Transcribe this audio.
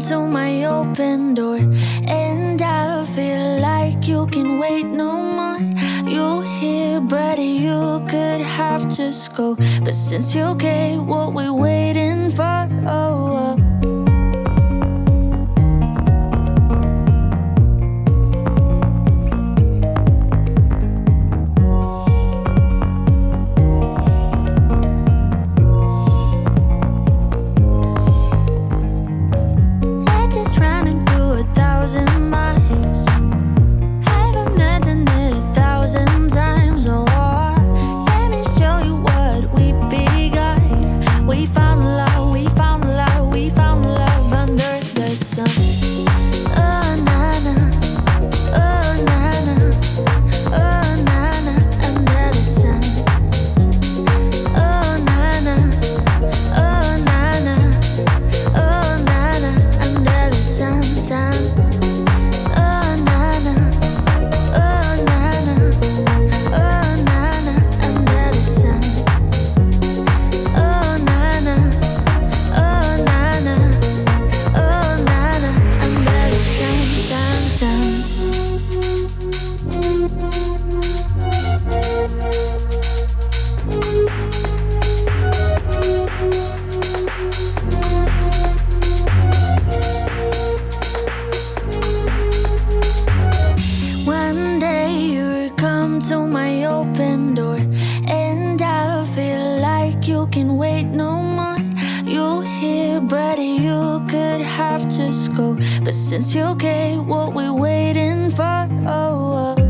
to my open door, and I feel like you can wait no more. You here, buddy, you could have just go, but since you came, what we waiting for? Oh, oh. To my open door, and I feel like you can wait no more. You here, buddy, you could have just go, but since you came, what we waiting for? Oh, oh.